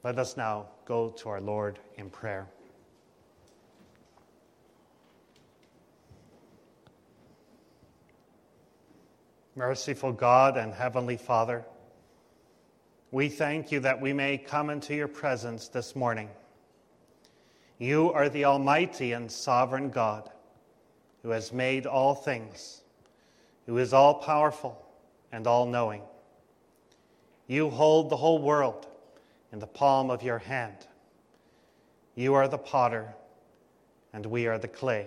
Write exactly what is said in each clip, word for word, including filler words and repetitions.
Let us now go to our Lord in prayer. Merciful God and Heavenly Father, we thank you that we may come into your presence this morning. You are the Almighty and Sovereign God, who has made all things, who is all-powerful and all-knowing. You hold the whole world in the palm of your hand. You are the potter, and we are the clay.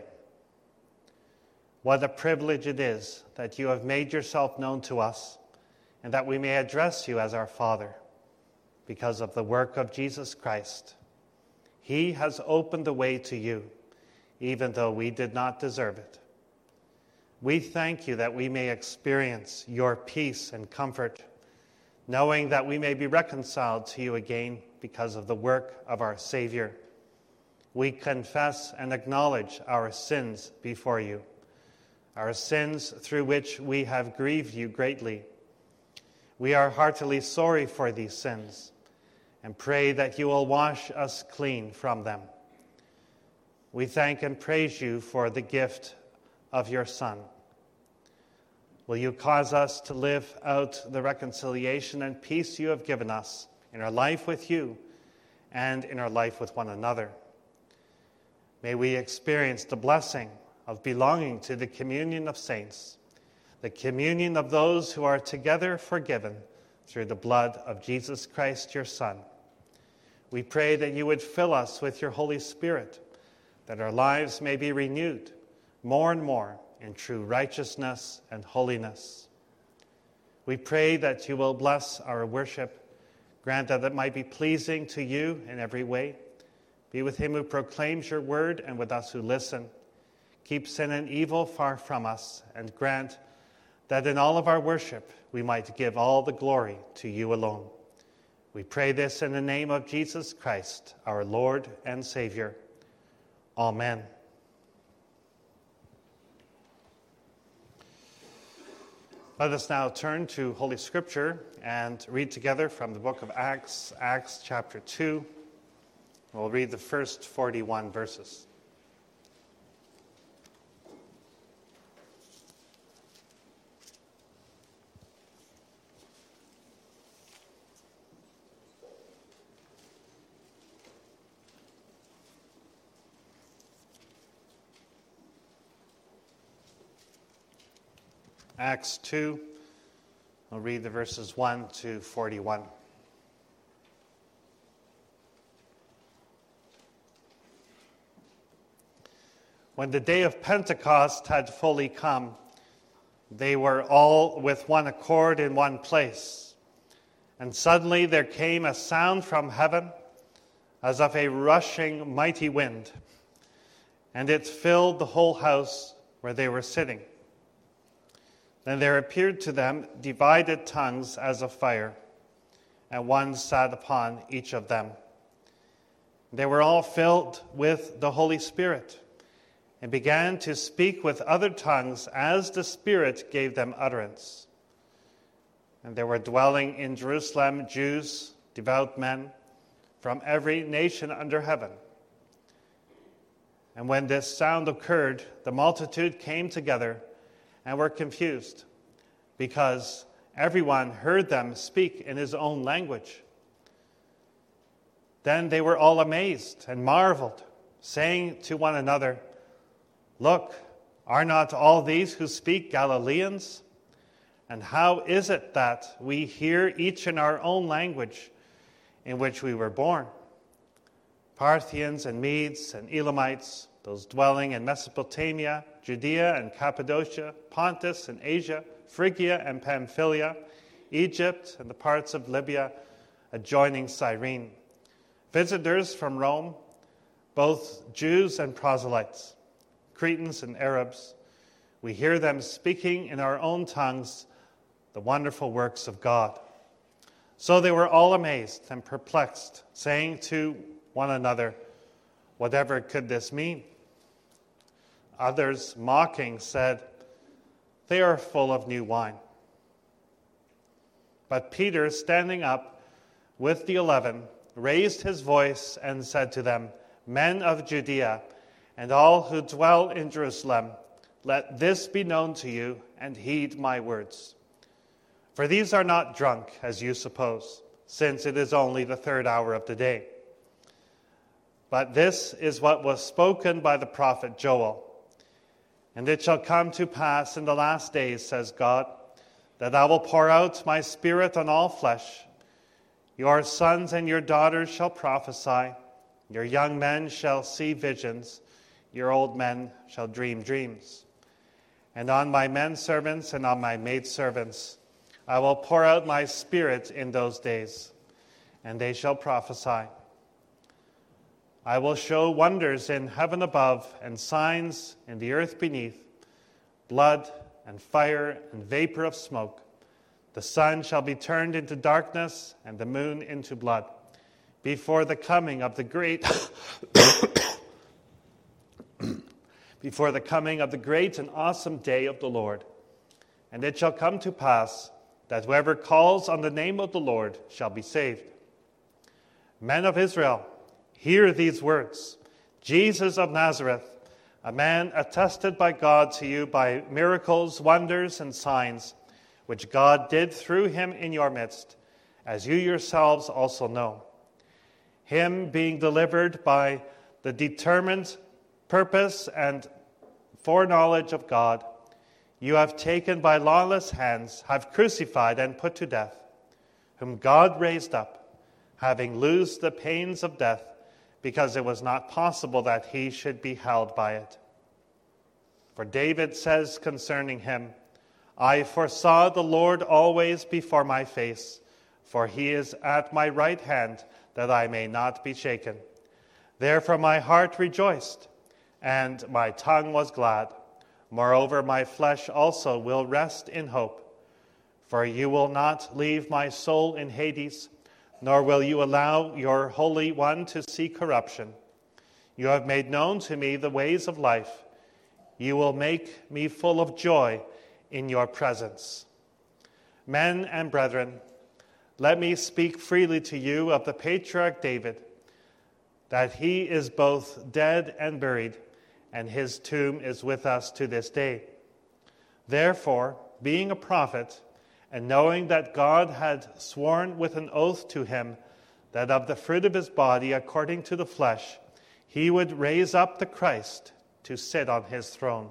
What a privilege it is that you have made yourself known to us, and that we may address you as our Father, because of the work of Jesus Christ. He has opened the way to you, even though we did not deserve it. We thank you that we may experience your peace and comfort, knowing that we may be reconciled to you again because of the work of our Savior. We confess and acknowledge our sins before you, our sins through which we have grieved you greatly. We are heartily sorry for these sins and pray that you will wash us clean from them. We thank and praise you for the gift of your Son. Will you cause us to live out the reconciliation and peace you have given us in our life with you and in our life with one another? May we experience the blessing of belonging to the communion of saints, the communion of those who are together forgiven through the blood of Jesus Christ, your Son. We pray that you would fill us with your Holy Spirit, that our lives may be renewed more and more in true righteousness and holiness. We pray that you will bless our worship, grant that it might be pleasing to you in every way. Be with him who proclaims your word and with us who listen. Keep sin and evil far from us, and grant that in all of our worship we might give all the glory to you alone. We pray this in the name of Jesus Christ, our Lord and Savior. Amen. Let us now turn to Holy Scripture and read together from the book of Acts, Acts chapter two. We'll read the first forty-one verses. Acts two, I'll read the verses one to forty-one. When the day of Pentecost had fully come, they were all with one accord in one place. And suddenly there came a sound from heaven as of a rushing mighty wind, and it filled the whole house where they were sitting. Then there appeared to them divided tongues as of fire, and one sat upon each of them. They were all filled with the Holy Spirit, and began to speak with other tongues as the Spirit gave them utterance. And there were dwelling in Jerusalem Jews, devout men, from every nation under heaven. And when this sound occurred, the multitude came together and were confused, because everyone heard them speak in his own language. Then they were all amazed and marveled, saying to one another, "Look, are not all these who speak Galileans? And how is it that we hear each in our own language in which we were born? Parthians and Medes and Elamites, those dwelling in Mesopotamia, Judea and Cappadocia, Pontus and Asia, Phrygia and Pamphylia, Egypt and the parts of Libya adjoining Cyrene, visitors from Rome, both Jews and proselytes, Cretans and Arabs, we hear them speaking in our own tongues the wonderful works of God." So they were all amazed and perplexed, saying to one another, "Whatever could this mean?" Others, mocking, said, "They are full of new wine." But Peter, standing up with the eleven, raised his voice and said to them, Men of Judea, and all who dwell in Jerusalem, let this be known to you, and heed my words. For these are not drunk, as you suppose, since it is only the third hour of the day. But this is what was spoken by the prophet Joel. And it shall come to pass in the last days, says God, that I will pour out my Spirit on all flesh. Your sons and your daughters shall prophesy. Your young men shall see visions. Your old men shall dream dreams. And on my men servants and on my maid servants I will pour out my Spirit in those days, and they shall prophesy. I will show wonders in heaven above and signs in the earth beneath, blood and fire and vapor of smoke. The sun shall be turned into darkness and the moon into blood before the coming of the great before the coming of the great and awesome day of the Lord. And it shall come to pass that whoever calls on the name of the Lord shall be saved. Men of Israel, hear these words. Jesus of Nazareth, a man attested by God to you by miracles, wonders, and signs, which God did through him in your midst, as you yourselves also know. Him being delivered by the determined purpose and foreknowledge of God, you have taken by lawless hands, have crucified and put to death, whom God raised up, having loosed the pains of death, because it was not possible that he should be held by it. For David says concerning him, I foresaw the Lord always before my face, for he is at my right hand, that I may not be shaken. Therefore my heart rejoiced, and my tongue was glad. Moreover, my flesh also will rest in hope. For you will not leave my soul in Hades, nor will you allow your Holy One to see corruption. You have made known to me the ways of life. You will make me full of joy in your presence. Men and brethren, let me speak freely to you of the patriarch David, that he is both dead and buried, and his tomb is with us to this day. Therefore, being a prophet, and knowing that God had sworn with an oath to him that of the fruit of his body, according to the flesh, he would raise up the Christ to sit on his throne.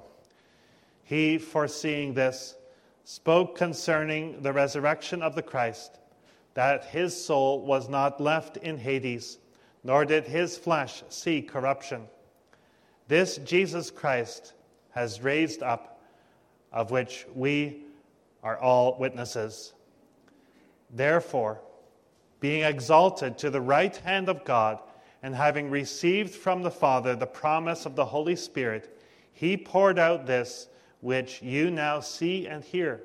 He, foreseeing this, spoke concerning the resurrection of the Christ, that his soul was not left in Hades, nor did his flesh see corruption. This Jesus Christ has raised up, of which we are all witnesses. Therefore, being exalted to the right hand of God, and having received from the Father the promise of the Holy Spirit, he poured out this which you now see and hear.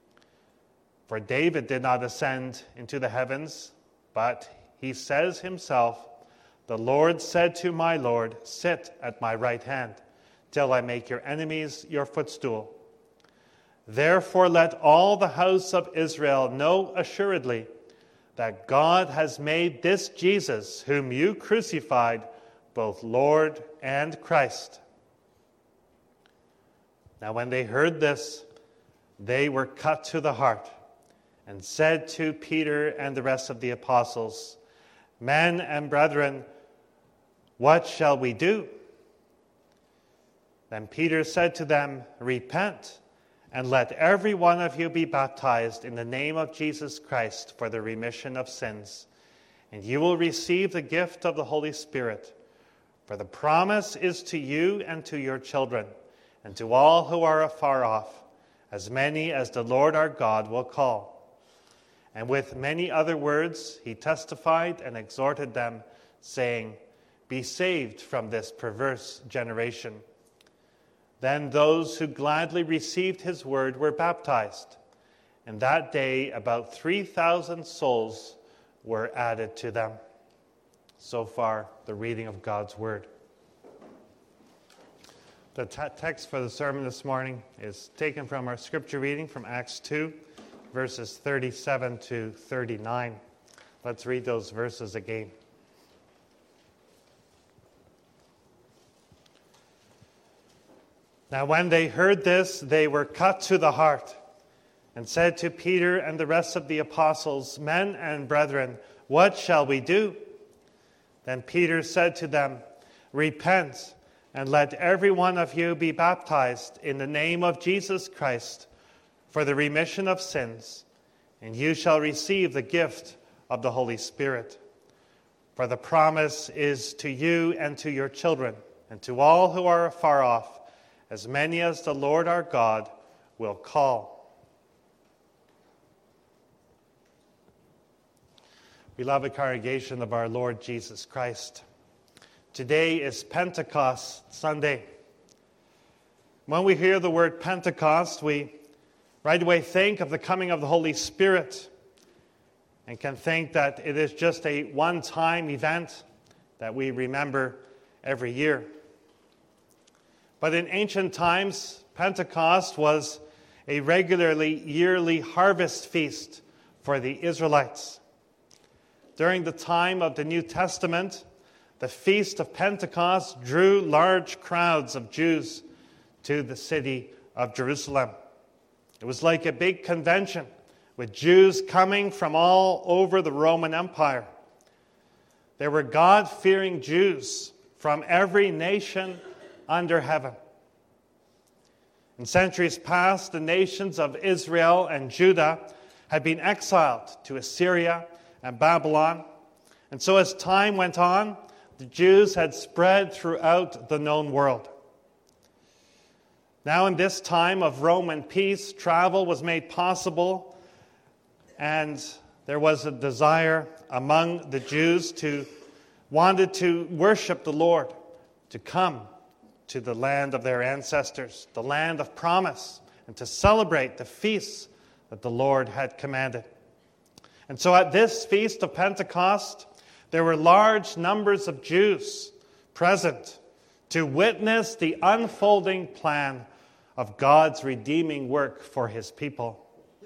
For David did not ascend into the heavens, but he says himself, the Lord said to my Lord, sit at my right hand, till I make your enemies your footstool. Therefore let all the house of Israel know assuredly that God has made this Jesus, whom you crucified, both Lord and Christ. Now when they heard this, they were cut to the heart, and said to Peter and the rest of the apostles, Men and brethren, what shall we do? Then Peter said to them, Repent, and let every one of you be baptized in the name of Jesus Christ for the remission of sins, and you will receive the gift of the Holy Spirit. For the promise is to you and to your children, and to all who are afar off, as many as the Lord our God will call. And with many other words he testified and exhorted them, saying, Be saved from this perverse generation. Then those who gladly received his word were baptized, and that day about three thousand souls were added to them. So far, the reading of God's word. The t- text for the sermon this morning is taken from our scripture reading from Acts two, verses thirty-seven to thirty-nine. Let's read those verses again. Now when they heard this, they were cut to the heart, and said to Peter and the rest of the apostles, "Men and brethren, what shall we do?" Then Peter said to them, "Repent, and let every one of you be baptized in the name of Jesus Christ for the remission of sins, and you shall receive the gift of the Holy Spirit. For the promise is to you and to your children, and to all who are afar off, as many as the Lord our God will call." Beloved congregation of our Lord Jesus Christ, today is Pentecost Sunday. When we hear the word Pentecost, we right away think of the coming of the Holy Spirit and can think that it is just a one-time event that we remember every year. But in ancient times, Pentecost was a regularly yearly harvest feast for the Israelites. During the time of the New Testament, the Feast of Pentecost drew large crowds of Jews to the city of Jerusalem. It was like a big convention with Jews coming from all over the Roman Empire. There were God-fearing Jews from every nation under heaven. In centuries past, the nations of Israel and Judah had been exiled to Assyria and Babylon. And so as time went on, the Jews had spread throughout the known world. Now in this time of Roman peace, travel was made possible, and there was a desire among the Jews to wanted to worship the Lord, to come to the land of their ancestors, the land of promise, and to celebrate the feasts that the Lord had commanded. And so at this feast of Pentecost, there were large numbers of Jews present to witness the unfolding plan of God's redeeming work for his people.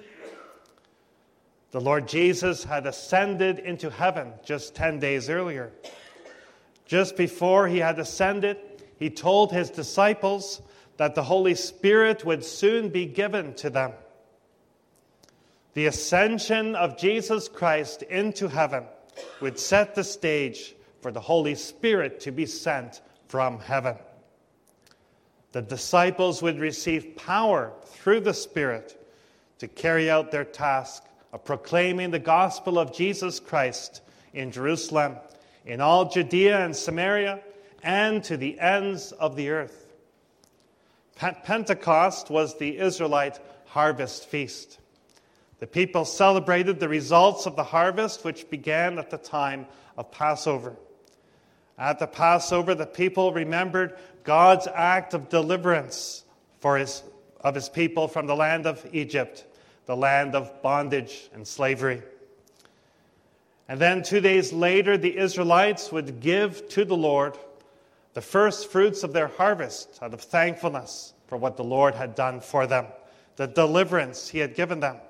The Lord Jesus had ascended into heaven just ten days earlier. Just before he had ascended, he told his disciples that the Holy Spirit would soon be given to them. The ascension of Jesus Christ into heaven would set the stage for the Holy Spirit to be sent from heaven. The disciples would receive power through the Spirit to carry out their task of proclaiming the gospel of Jesus Christ in Jerusalem, in all Judea and Samaria, and to the ends of the earth. Pentecost was the Israelite harvest feast. The people celebrated the results of the harvest, which began at the time of Passover. At the Passover, the people remembered God's act of deliverance for his, of his people from the land of Egypt, the land of bondage and slavery. And then two days later, the Israelites would give to the Lord the first fruits of their harvest out of thankfulness for what the Lord had done for them, the deliverance he had given them.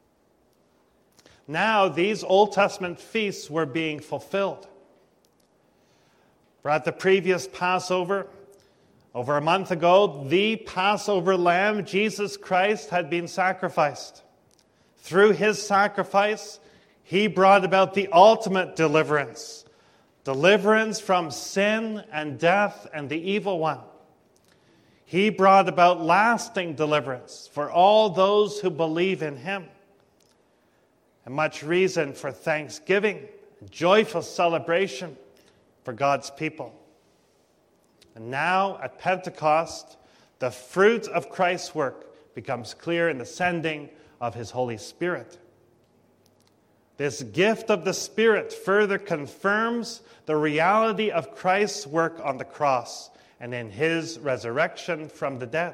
Now, these Old Testament feasts were being fulfilled. For at the previous Passover, over a month ago, the Passover lamb, Jesus Christ, had been sacrificed. Through his sacrifice, he brought about the ultimate deliverance, deliverance from sin and death and the evil one. He brought about lasting deliverance for all those who believe in him. And much reason for thanksgiving, joyful celebration for God's people. And now at Pentecost, the fruit of Christ's work becomes clear in the sending of his Holy Spirit. This gift of the Spirit further confirms the reality of Christ's work on the cross and in his resurrection from the dead.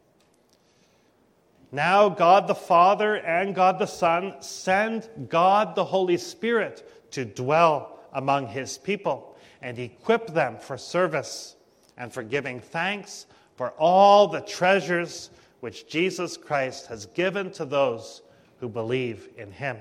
Now God the Father and God the Son send God the Holy Spirit to dwell among his people and equip them for service and for giving thanks for all the treasures which Jesus Christ has given to those who believe in him.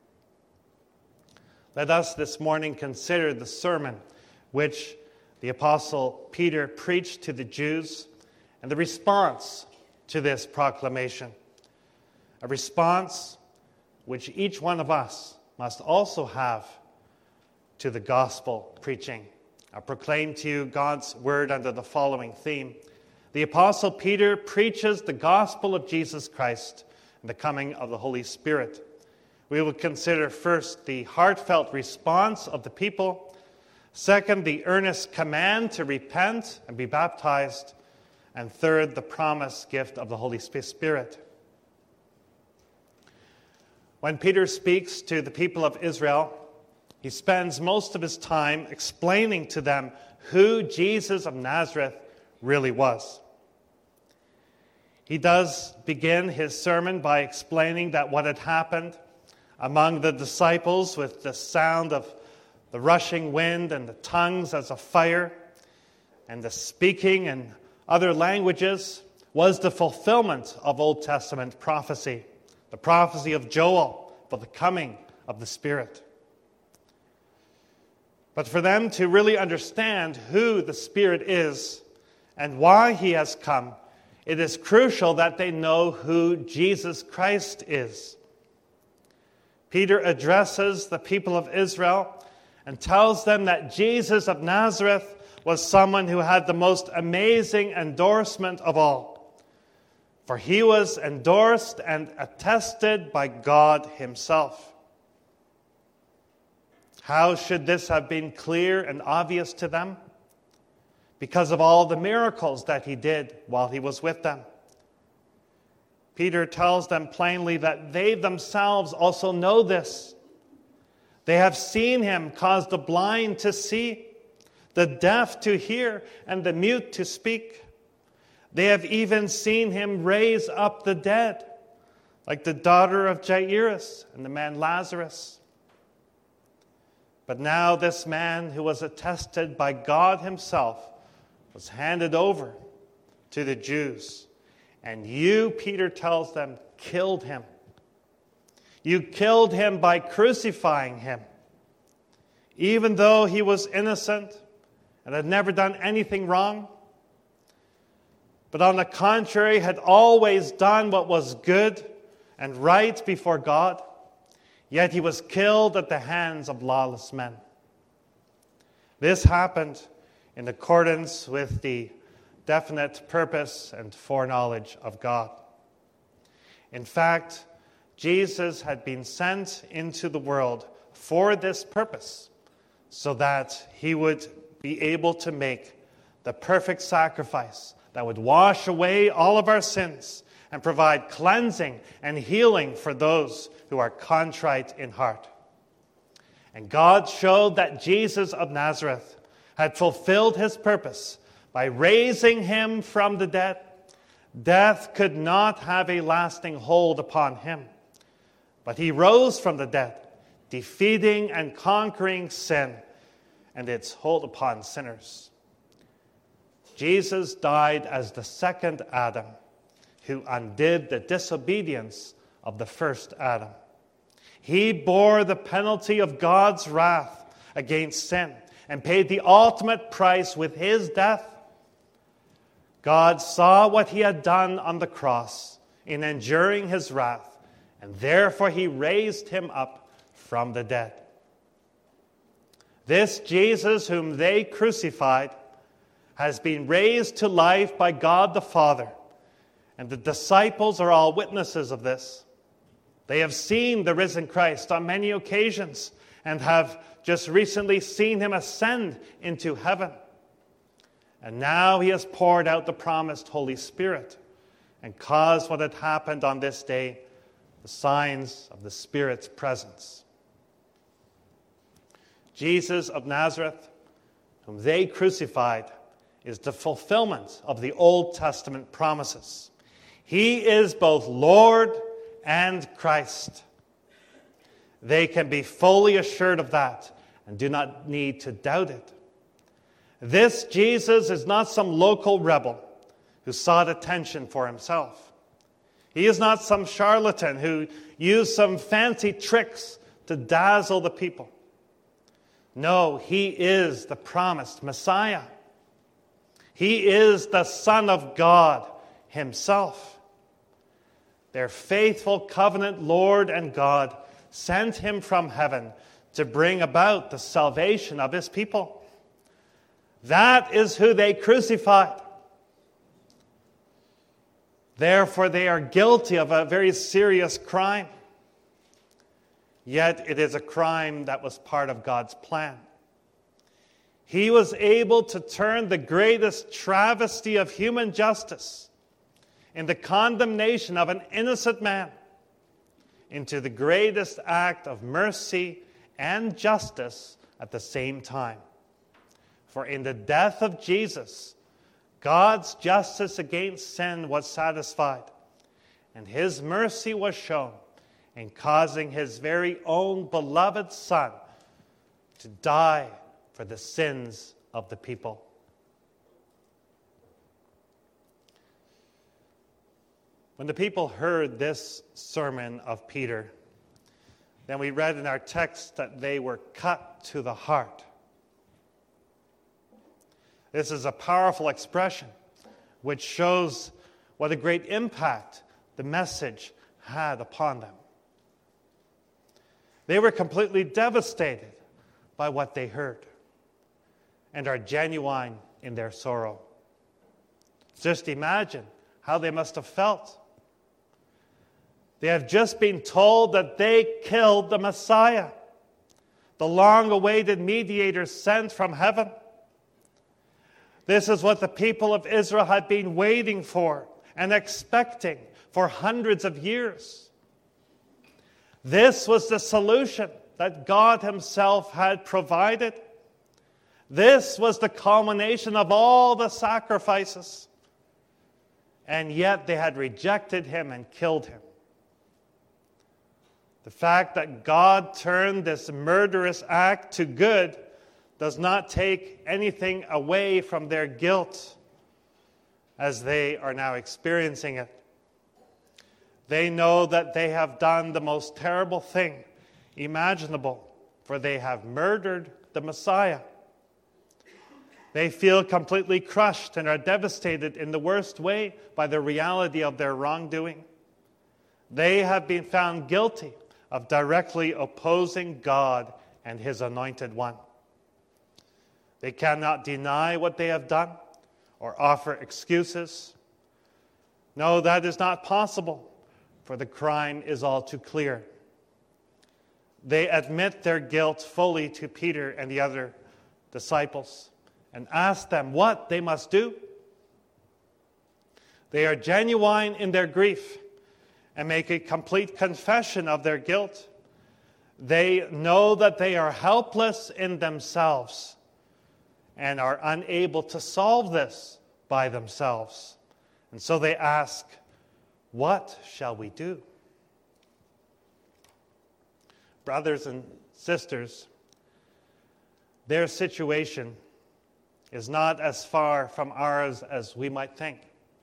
Let us this morning consider the sermon which the Apostle Peter preached to the Jews and the response to this proclamation. A response which each one of us must also have to the gospel preaching. I proclaim to you God's word under the following theme. The Apostle Peter preaches the gospel of Jesus Christ and the coming of the Holy Spirit. We will consider first the heartfelt response of the people, second, the earnest command to repent and be baptized, and third, the promised gift of the Holy Spirit. When Peter speaks to the people of Israel, he spends most of his time explaining to them who Jesus of Nazareth really was. He does begin his sermon by explaining that what had happened among the disciples with the sound of the rushing wind and the tongues as of fire and the speaking in other languages was the fulfillment of Old Testament prophecy, the prophecy of Joel for the coming of the Spirit. But for them to really understand who the Spirit is and why he has come, it is crucial that they know who Jesus Christ is. Peter addresses the people of Israel and tells them that Jesus of Nazareth was someone who had the most amazing endorsement of all. For he was endorsed and attested by God himself. How should this have been clear and obvious to them? Because of all the miracles that he did while he was with them. Peter tells them plainly that they themselves also know this. They have seen him cause the blind to see, the deaf to hear, and the mute to speak. They have even seen him raise up the dead, like the daughter of Jairus and the man Lazarus. But now this man who was attested by God himself was handed over to the Jews. And you, Peter tells them, killed him. You killed him by crucifying him. Even though he was innocent and had never done anything wrong, but on the contrary had always done what was good and right before God, yet he was killed at the hands of lawless men. This happened in accordance with the definite purpose and foreknowledge of God. In fact, Jesus had been sent into the world for this purpose, so that he would be able to make the perfect sacrifice that would wash away all of our sins and provide cleansing and healing for those who are contrite in heart. And God showed that Jesus of Nazareth had fulfilled his purpose by raising him from the dead. Death could not have a lasting hold upon him. But he rose from the dead, defeating and conquering sin and its hold upon sinners. Jesus died as the second Adam, who undid the disobedience of the first Adam. He bore the penalty of God's wrath against sin and paid the ultimate price with his death. God saw what he had done on the cross in enduring his wrath, and therefore he raised him up from the dead. This Jesus whom they crucified has been raised to life by God the Father, and the disciples are all witnesses of this. They have seen the risen Christ on many occasions and have just recently seen him ascend into heaven. And now he has poured out the promised Holy Spirit and caused what had happened on this day, the signs of the Spirit's presence. Jesus of Nazareth, whom they crucified, is the fulfillment of the Old Testament promises. He is both Lord and Christ. They can be fully assured of that and do not need to doubt it. This Jesus is not some local rebel who sought attention for himself. He is not some charlatan who used some fancy tricks to dazzle the people. No, he is the promised Messiah. He is the Son of God himself. Their faithful covenant Lord and God sent him from heaven to bring about the salvation of his people. That is who they crucified. Therefore, they are guilty of a very serious crime. Yet it is a crime that was part of God's plan. He was able to turn the greatest travesty of human justice in the condemnation of an innocent man into the greatest act of mercy and justice at the same time. For in the death of Jesus, God's justice against sin was satisfied, and his mercy was shown in causing his very own beloved Son to die for the sins of the people. When the people heard this sermon of Peter, then we read in our text that they were cut to the heart. This is a powerful expression which shows what a great impact the message had upon them. They were completely devastated by what they heard and are genuine in their sorrow. Just imagine how they must have felt. They have just been told that they killed the Messiah, the long-awaited mediator sent from heaven. This is what the people of Israel had been waiting for and expecting for hundreds of years. This was the solution that God himself had provided. This was the culmination of all the sacrifices. And yet they had rejected him and killed him. The fact that God turned this murderous act to good does not take anything away from their guilt as they are now experiencing it. They know that they have done the most terrible thing imaginable, for they have murdered the Messiah. They feel completely crushed and are devastated in the worst way by the reality of their wrongdoing. They have been found guilty of directly opposing God and his anointed one. They cannot deny what they have done or offer excuses. No, that is not possible, for the crime is all too clear. They admit their guilt fully to Peter and the other disciples and ask them what they must do. They are genuine in their grief and make a complete confession of their guilt. They know that they are helpless in themselves and are unable to solve this by themselves. And so they ask, what shall we do? Brothers and sisters, their situation is not as far from ours as we might think.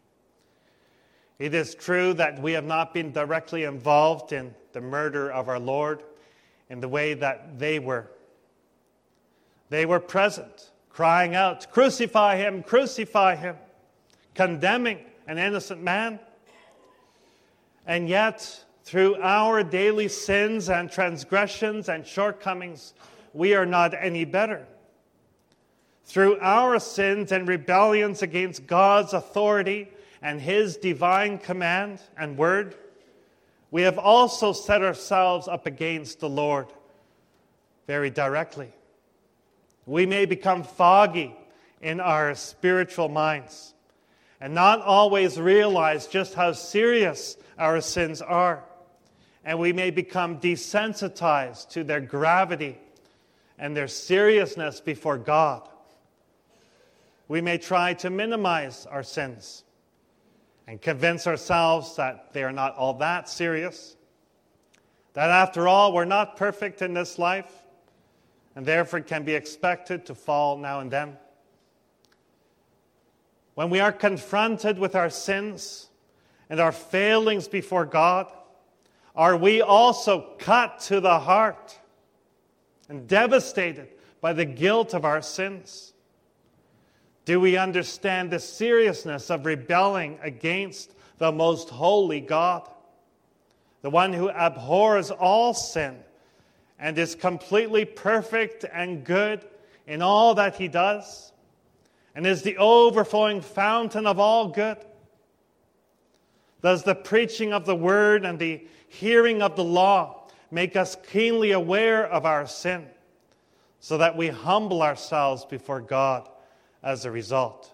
It is true that we have not been directly involved in the murder of our Lord in the way that they were. They were present, crying out, "Crucify him, crucify him," condemning an innocent man. And yet, through our daily sins and transgressions and shortcomings, we are not any better. Through our sins and rebellions against God's authority and his divine command and word, we have also set ourselves up against the Lord very directly. We may become foggy in our spiritual minds and not always realize just how serious our sins are. And we may become desensitized to their gravity and their seriousness before God. We may try to minimize our sins and convince ourselves that they are not all that serious, that after all, we're not perfect in this life, and therefore can be expected to fall now and then. When we are confronted with our sins and our failings before God, are we also cut to the heart and devastated by the guilt of our sins? Do we understand the seriousness of rebelling against the most holy God, the one who abhors all sin and is completely perfect and good in all that he does, and is the overflowing fountain of all good? Does the preaching of the word and the hearing of the law make us keenly aware of our sin, so that we humble ourselves before God as a result?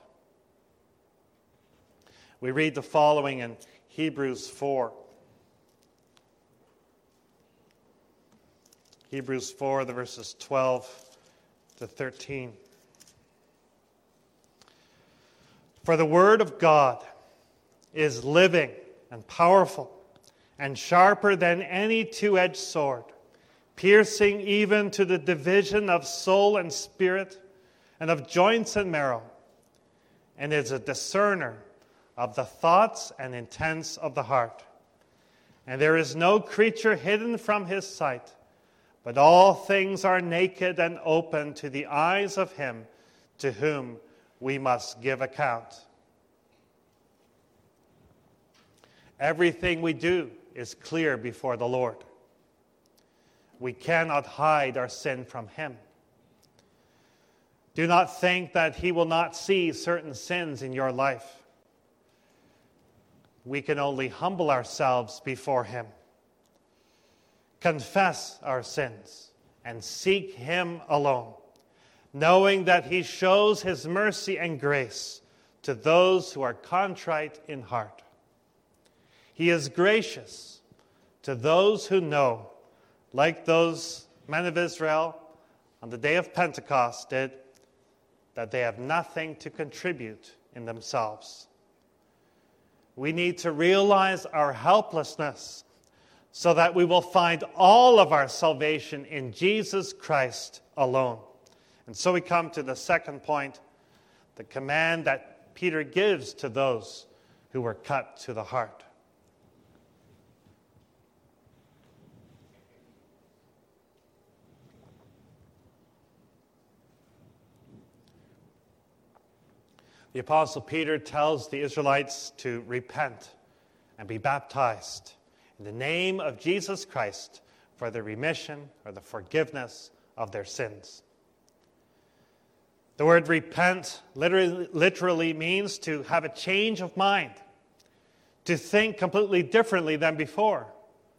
We read the following in Hebrews four. Hebrews four, the verses twelve to thirteen. For the word of God is living and powerful and sharper than any two-edged sword, piercing even to the division of soul and spirit and of joints and marrow, and is a discerner of the thoughts and intents of the heart. And there is no creature hidden from his sight, but all things are naked and open to the eyes of him to whom we must give account. Everything we do is clear before the Lord. We cannot hide our sin from him. Do not think that he will not see certain sins in your life. We can only humble ourselves before him, confess our sins, and seek him alone, knowing that he shows his mercy and grace to those who are contrite in heart. He is gracious to those who know, like those men of Israel on the day of Pentecost did, that they have nothing to contribute in themselves. We need to realize our helplessness so that we will find all of our salvation in Jesus Christ alone. And so we come to the second point, the command that Peter gives to those who were cut to the heart. The Apostle Peter tells the Israelites to repent and be baptized in the name of Jesus Christ for the remission or the forgiveness of their sins. The word repent literally, literally means to have a change of mind, to think completely differently than before.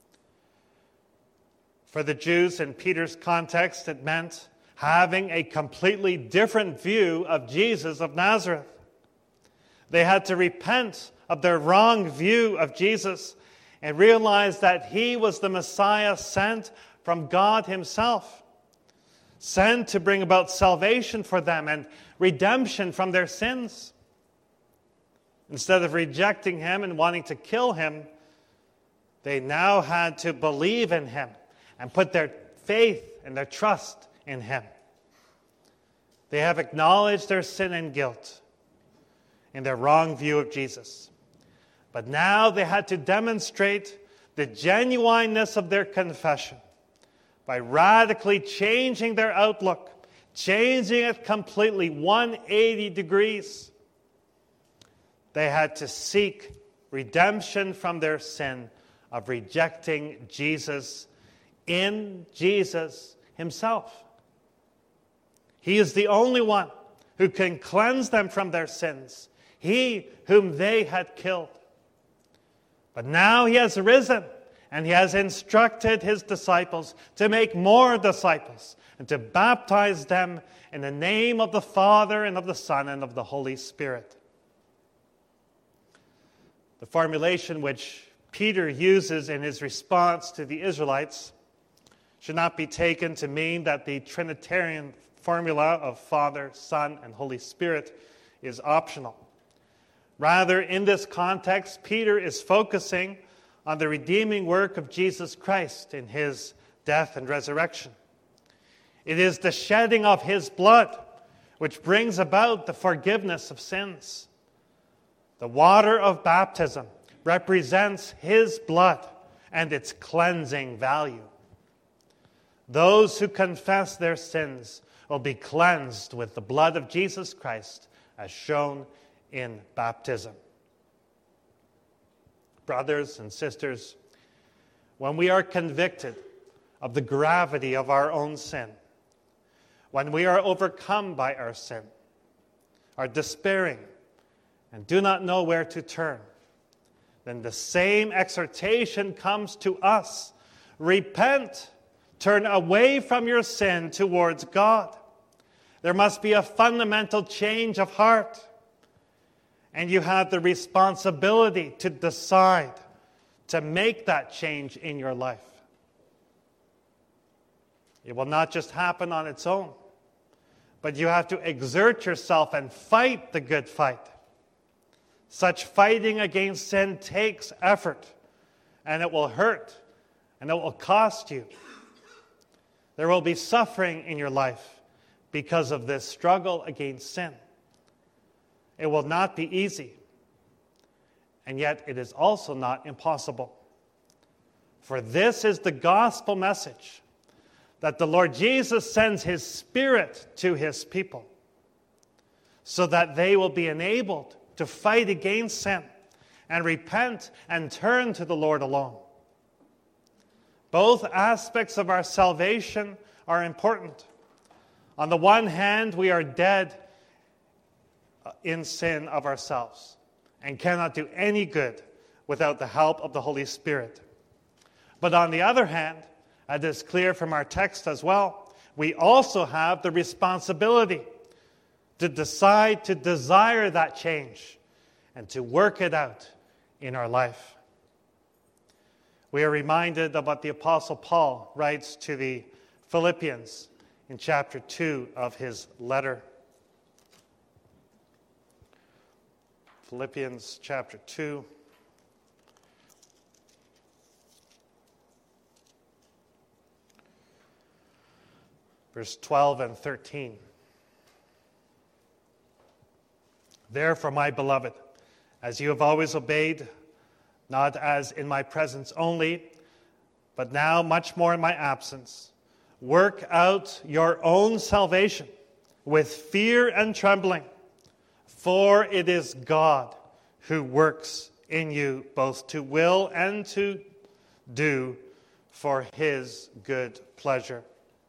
For the Jews in Peter's context, it meant having a completely different view of Jesus of Nazareth. They had to repent of their wrong view of Jesus and realize that he was the Messiah sent from God himself, sent to bring about salvation for them and redemption from their sins. Instead of rejecting him and wanting to kill him, they now had to believe in him and put their faith and their trust in him. They have acknowledged their sin and guilt in their wrong view of Jesus. But now they had to demonstrate the genuineness of their confession by radically changing their outlook, changing it completely one hundred eighty degrees. They had to seek redemption from their sin of rejecting Jesus in Jesus himself. He is the only one who can cleanse them from their sins, he whom they had killed. But now he has risen, and he has instructed his disciples to make more disciples and to baptize them in the name of the Father and of the Son and of the Holy Spirit. The formulation which Peter uses in his response to the Israelites should not be taken to mean that the Trinitarian formula of Father, Son, and Holy Spirit is optional. Rather, in this context, Peter is focusing on the redeeming work of Jesus Christ in his death and resurrection. It is the shedding of his blood which brings about the forgiveness of sins. The water of baptism represents his blood and its cleansing value. Those who confess their sins will be cleansed with the blood of Jesus Christ as shown in baptism. Brothers and sisters, when we are convicted of the gravity of our own sin, when we are overcome by our sin, are despairing, and do not know where to turn, then the same exhortation comes to us. Repent, turn away from your sin towards God. There must be a fundamental change of heart. And you have the responsibility to decide to make that change in your life. It will not just happen on its own, but you have to exert yourself and fight the good fight. Such fighting against sin takes effort, and it will hurt, and it will cost you. There will be suffering in your life because of this struggle against sin. It will not be easy, and yet it is also not impossible. For this is the gospel message, that the Lord Jesus sends His Spirit to His people so that they will be enabled to fight against sin and repent and turn to the Lord alone. Both aspects of our salvation are important. On the one hand, we are dead in sin of ourselves and cannot do any good without the help of the Holy Spirit. But on the other hand, as is clear from our text as well, we also have the responsibility to decide to desire that change and to work it out in our life. We are reminded of what the Apostle Paul writes to the Philippians in chapter two of his letter. Philippians chapter two. Verse twelve and thirteen. Therefore, my beloved, as you have always obeyed, not as in my presence only, but now much more in my absence, work out your own salvation with fear and trembling, for it is God who works in you both to will and to do for His good pleasure.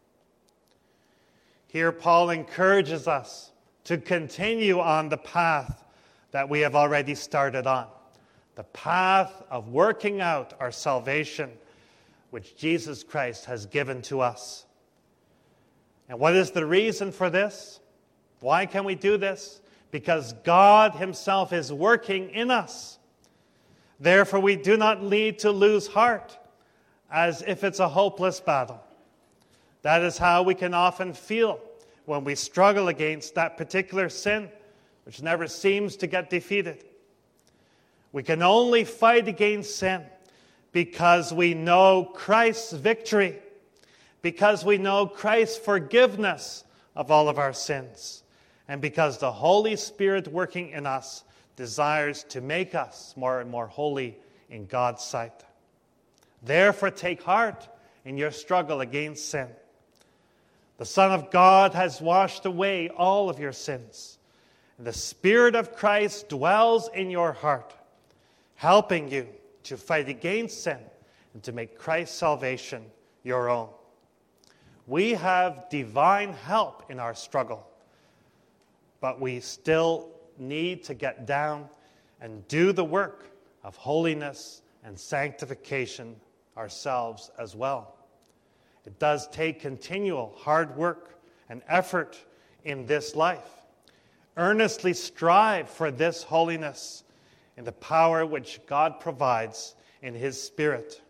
Here Paul encourages us to continue on the path that we have already started on, the path of working out our salvation, which Jesus Christ has given to us. And what is the reason for this? Why can we do this? Because God Himself is working in us. Therefore, we do not need to lose heart as if it's a hopeless battle. That is how we can often feel when we struggle against that particular sin, which never seems to get defeated. We can only fight against sin because we know Christ's victory, because we know Christ's forgiveness of all of our sins, and because the Holy Spirit working in us desires to make us more and more holy in God's sight. Therefore, take heart in your struggle against sin. The Son of God has washed away all of your sins. And the Spirit of Christ dwells in your heart, helping you to fight against sin and to make Christ's salvation your own. We have divine help in our struggle, but we still need to get down and do the work of holiness and sanctification ourselves as well. It does take continual hard work and effort in this life. Earnestly strive for this holiness in the power which God provides in His Spirit.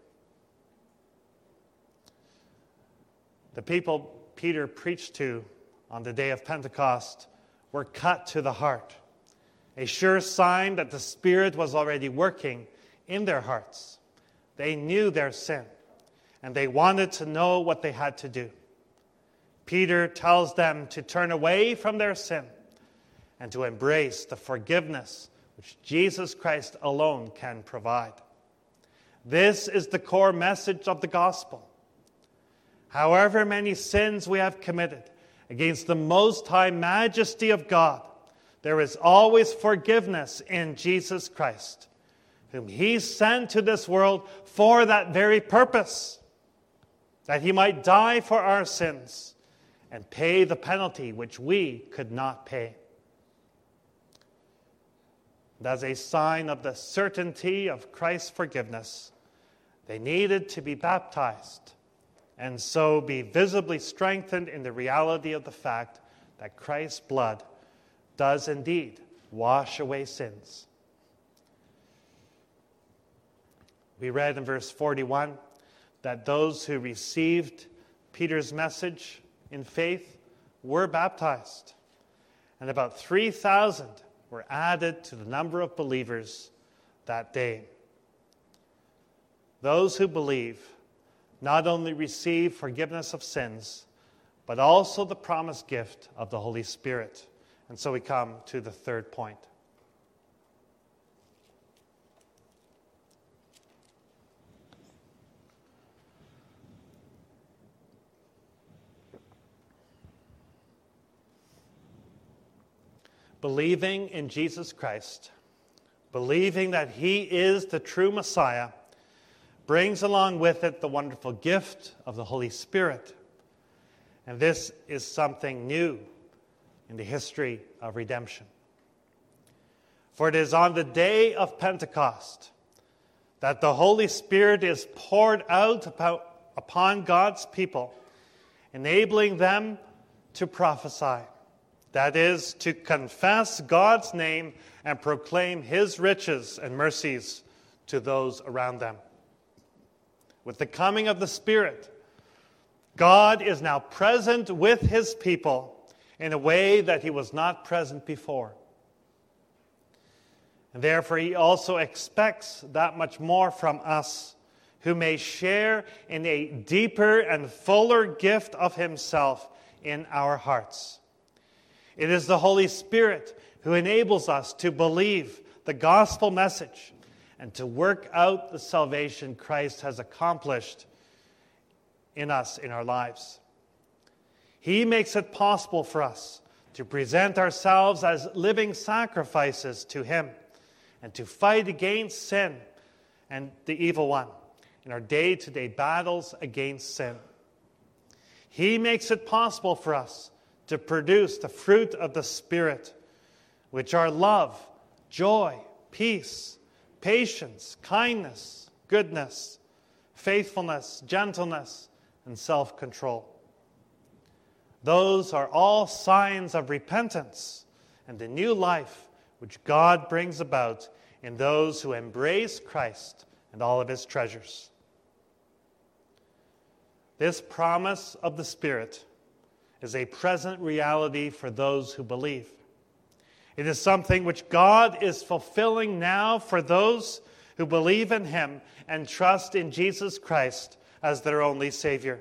The people Peter preached to on the day of Pentecost were cut to the heart, a sure sign that the Spirit was already working in their hearts. They knew their sin, and they wanted to know what they had to do. Peter tells them to turn away from their sin and to embrace the forgiveness which Jesus Christ alone can provide. This is the core message of the gospel. However many sins we have committed against the most high majesty of God, There is always forgiveness in Jesus Christ, whom he sent to this world for that very purpose, that he might die for our sins and pay the penalty which we could not pay. And as a sign of the certainty of Christ's forgiveness, they needed to be baptized and so be visibly strengthened in the reality of the fact that Christ's blood does indeed wash away sins. We read in verse forty-one that those who received Peter's message in faith were baptized, and about three thousand were added to the number of believers that day. Those who believe not only receive forgiveness of sins, but also the promised gift of the Holy Spirit. And so we come to the third point. Believing in Jesus Christ, believing that he is the true Messiah, brings along with it the wonderful gift of the Holy Spirit. And this is something new in the history of redemption. For it is on the day of Pentecost that the Holy Spirit is poured out upon God's people, enabling them to prophesy. That is, to confess God's name and proclaim his riches and mercies to those around them. With the coming of the Spirit, God is now present with his people in a way that he was not present before. And therefore, he also expects that much more from us, who may share in a deeper and fuller gift of himself in our hearts. It is the Holy Spirit who enables us to believe the gospel message and to work out the salvation Christ has accomplished in us, in our lives. He makes it possible for us to present ourselves as living sacrifices to him and to fight against sin and the evil one in our day-to-day battles against sin. He makes it possible for us to produce the fruit of the Spirit, which are love, joy, peace, patience, kindness, goodness, faithfulness, gentleness, and self-control. Those are all signs of repentance and the new life which God brings about in those who embrace Christ and all of his treasures. This promise of the Spirit is a present reality for those who believe. It is something which God is fulfilling now for those who believe in him and trust in Jesus Christ as their only Savior.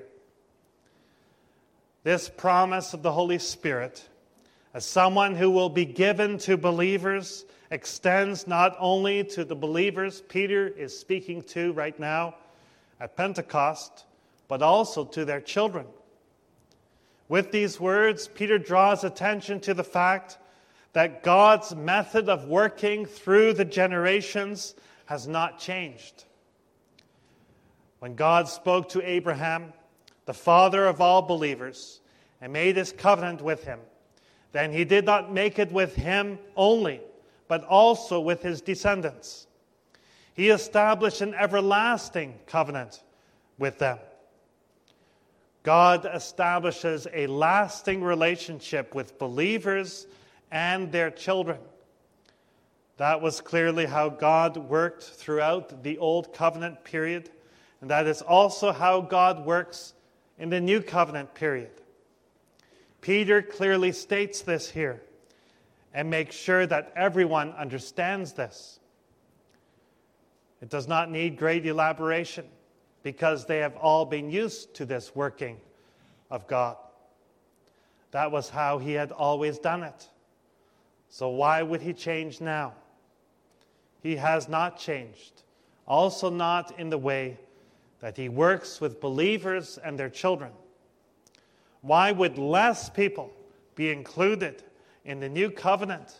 This promise of the Holy Spirit, as someone who will be given to believers, extends not only to the believers Peter is speaking to right now at Pentecost, but also to their children. With these words, Peter draws attention to the fact that God's method of working through the generations has not changed. When God spoke to Abraham, the father of all believers, and made his covenant with him, then he did not make it with him only, but also with his descendants. He established an everlasting covenant with them. God establishes a lasting relationship with believers and their children. That was clearly how God worked throughout the Old Covenant period, and that is also how God works in the New Covenant period. Peter clearly states this here and makes sure that everyone understands this. It does not need great elaboration because they have all been used to this working of God. That was how he had always done it. So why would he change now? He has not changed, also not in the way that he works with believers and their children. Why would less people be included in the new covenant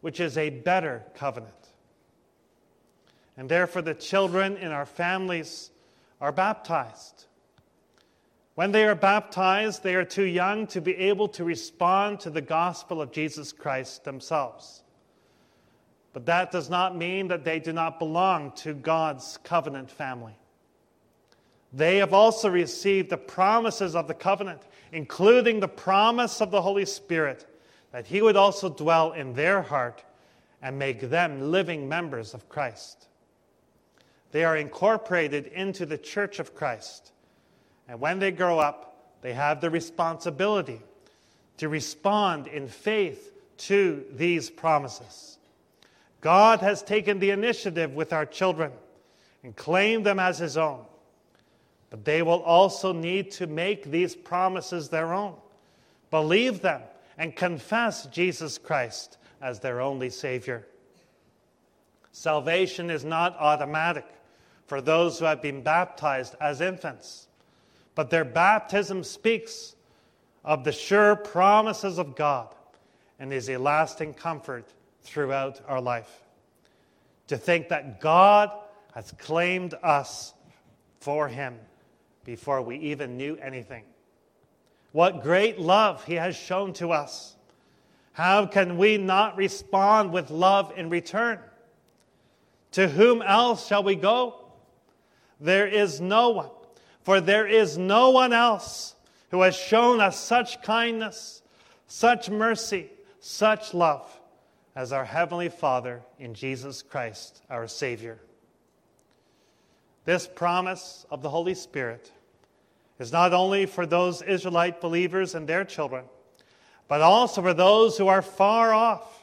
which is a better covenant. And therefore the children in our families are baptized. When they are baptized, they are too young to be able to respond to the gospel of Jesus Christ themselves. But that does not mean that they do not belong to God's covenant family. They have also received the promises of the covenant, including the promise of the Holy Spirit, that He would also dwell in their heart and make them living members of Christ. They are incorporated into the church of Christ. And when they grow up, they have the responsibility to respond in faith to these promises. God has taken the initiative with our children and claimed them as His own. But they will also need to make these promises their own, believe them, and confess Jesus Christ as their only Savior. Salvation is not automatic for those who have been baptized as infants, but their baptism speaks of the sure promises of God and is a lasting comfort throughout our life. To think that God has claimed us for Him before we even knew anything. What great love He has shown to us. How can we not respond with love in return? To whom else shall we go? There is no one, for there is no one else who has shown us such kindness, such mercy, such love as our Heavenly Father in Jesus Christ, our Savior. This promise of the Holy Spirit is not only for those Israelite believers and their children, but also for those who are far off.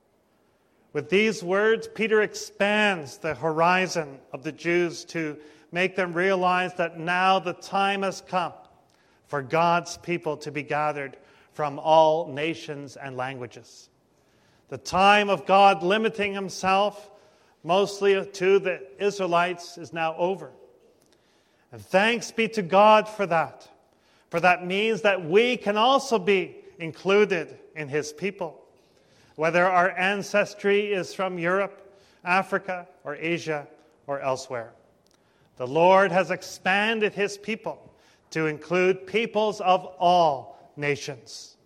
With these words, Peter expands the horizon of the Jews to make them realize that now the time has come for God's people to be gathered from all nations and languages. The time of God limiting Himself mostly to the Israelites is now over. And thanks be to God for that. For that means that we can also be included in His people. Whether our ancestry is from Europe, Africa, or Asia, or elsewhere. The Lord has expanded His people to include peoples of all nations.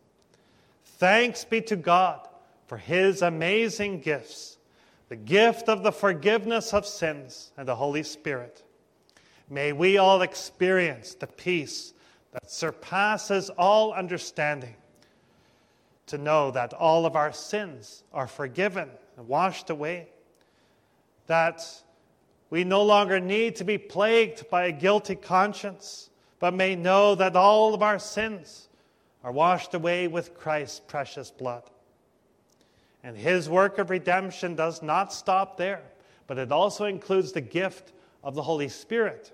Thanks be to God for His amazing gifts, the gift of the forgiveness of sins and the Holy Spirit. May we all experience the peace that surpasses all understanding, to know that all of our sins are forgiven and washed away, that we no longer need to be plagued by a guilty conscience, but may know that all of our sins are washed away with Christ's precious blood. And His work of redemption does not stop there, but it also includes the gift of the Holy Spirit.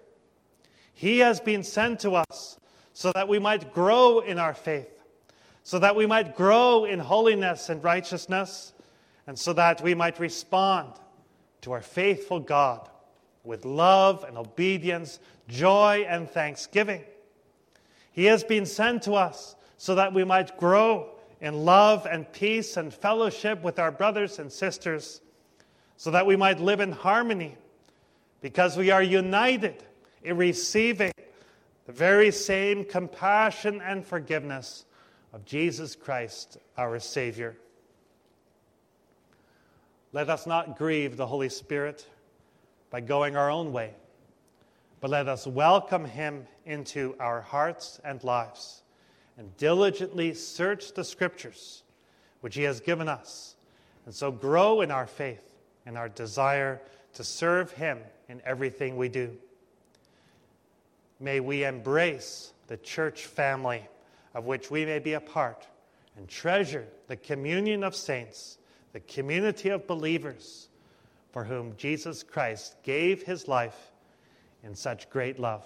He has been sent to us so that we might grow in our faith, so that we might grow in holiness and righteousness, and so that we might respond to our faithful God with love and obedience, joy and thanksgiving. He has been sent to us so that we might grow in love and peace and fellowship with our brothers and sisters, so that we might live in harmony, because we are united in receiving the very same compassion and forgiveness of Jesus Christ, our Savior. Let us not grieve the Holy Spirit by going our own way, but let us welcome Him into our hearts and lives and diligently search the Scriptures which He has given us, and so grow in our faith and our desire to serve Him in everything we do. May we embrace the church family of which we may be a part and treasure the communion of saints, the community of believers for whom Jesus Christ gave His life in such great love.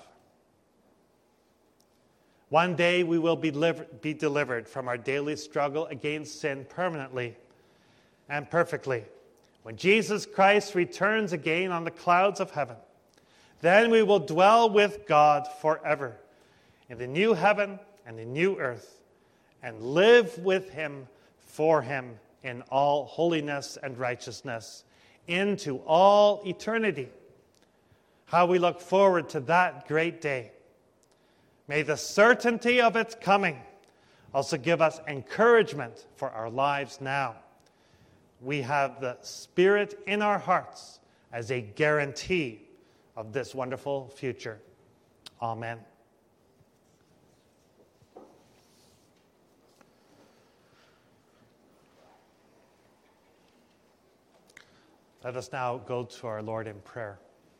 One day we will be delivered, be delivered from our daily struggle against sin permanently and perfectly when Jesus Christ returns again on the clouds of heaven. Then we will dwell with God forever in the new heaven and the new earth, and live with Him, for Him, in all holiness and righteousness into all eternity. How we look forward to that great day. May the certainty of its coming also give us encouragement for our lives now. We have the Spirit in our hearts as a guarantee of this wonderful future. Amen. Let us now go to our Lord in prayer.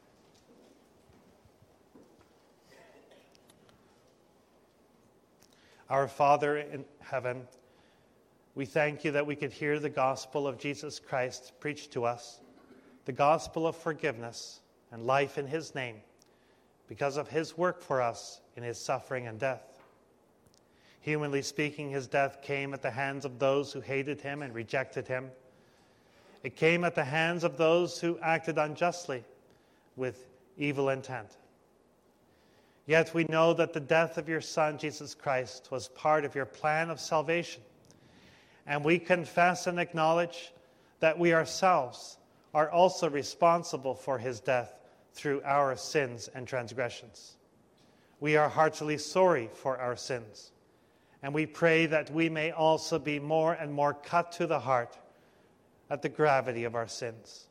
Our Father in heaven, we thank you that we could hear the gospel of Jesus Christ preached to us, the gospel of forgiveness and life in his name, because of his work for us in his suffering and death. Humanly speaking, his death came at the hands of those who hated him and rejected him. It came at the hands of those who acted unjustly with evil intent. Yet we know that the death of your Son, Jesus Christ, was part of your plan of salvation. And we confess and acknowledge that we ourselves are also responsible for his death through our sins and transgressions. We are heartily sorry for our sins, and we pray that we may also be more and more cut to the heart at the gravity of our sins.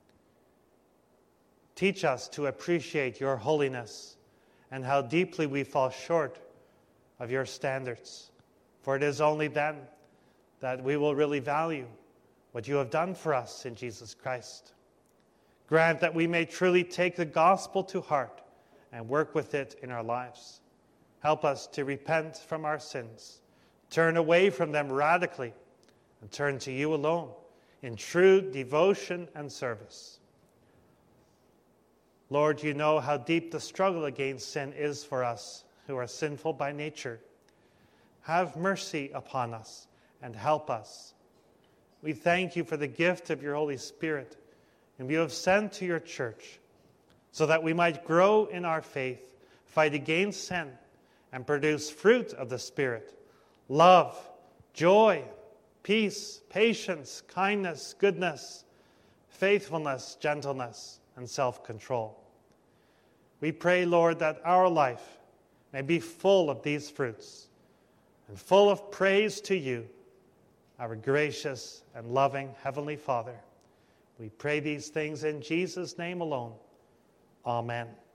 Teach us to appreciate your holiness and how deeply we fall short of your standards. For it is only then that we will really value what you have done for us in Jesus Christ. Grant that we may truly take the gospel to heart and work with it in our lives. Help us to repent from our sins, turn away from them radically, and turn to you alone in true devotion and service. Lord, you know how deep the struggle against sin is for us who are sinful by nature. Have mercy upon us and help us. We thank you for the gift of your Holy Spirit, whom you have sent to your church, so that we might grow in our faith, fight against sin, and produce fruit of the Spirit: love, joy, peace, patience, kindness, goodness, faithfulness, gentleness, and self-control. We pray, Lord, that our life may be full of these fruits and full of praise to you, our gracious and loving Heavenly Father. We pray these things in Jesus' name alone. Amen.